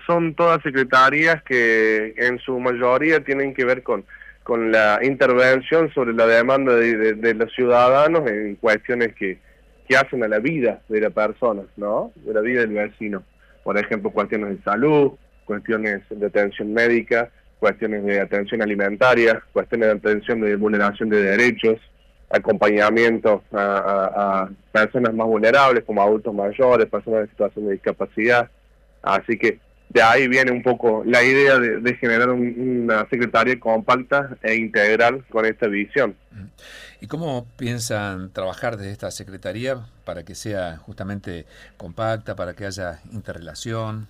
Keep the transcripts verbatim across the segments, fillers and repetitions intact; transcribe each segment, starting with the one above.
son todas secretarías que en su mayoría tienen que ver con, con la intervención sobre la demanda de, de, de los ciudadanos en cuestiones que, que hacen a la vida de la persona, ¿no? De la vida del vecino. Por ejemplo, cuestiones de salud, cuestiones de atención médica, cuestiones de atención alimentaria, cuestiones de atención de vulneración de derechos, acompañamiento a, a, a personas más vulnerables como adultos mayores, personas en situación de discapacidad. Así que de ahí viene un poco la idea de, de generar un, una secretaría compacta e integral con esta visión. ¿Y cómo piensan trabajar desde esta secretaría para que sea justamente compacta, para que haya interrelación?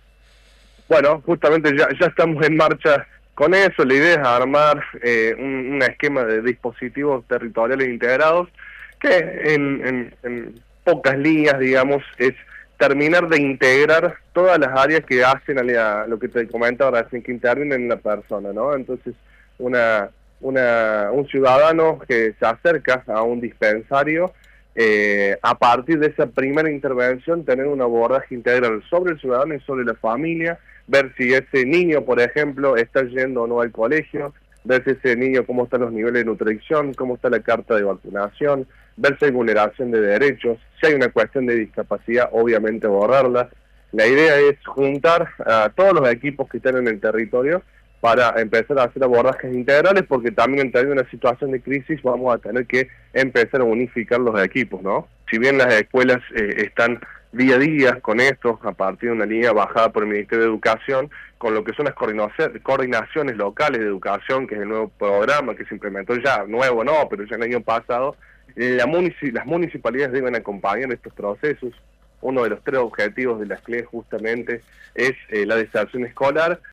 Bueno, justamente ya, ya estamos en marcha con eso. La idea es armar eh, un, un esquema de dispositivos territoriales integrados que en, en, en pocas líneas, digamos, es terminar de integrar todas las áreas que hacen a la, lo que te comentaba recién, que intervienen en la persona, ¿no? Entonces, una, una, un ciudadano que se acerca a un dispensario, eh, a partir de esa primera intervención, tener un abordaje integral sobre el ciudadano y sobre la familia, ver si ese niño, por ejemplo, está yendo o no al colegio, ver si ese niño cómo están los niveles de nutrición, cómo está la carta de vacunación, ver si hay vulneración de derechos, si hay una cuestión de discapacidad, obviamente borrarla. La idea es juntar a todos los equipos que están en el territorio para empezar a hacer abordajes integrales, porque también en teniendo una situación de crisis vamos a tener que empezar a unificar los equipos, ¿no? Si bien las escuelas eh, están día a día con esto, a partir de una línea bajada por el Ministerio de Educación, con lo que son las coordinaciones locales de educación, que es el nuevo programa que se implementó ya, nuevo no, pero ya el año pasado, la munici las municipalidades deben acompañar estos procesos. Uno de los tres objetivos de la S C L E justamente es eh, la deserción escolar,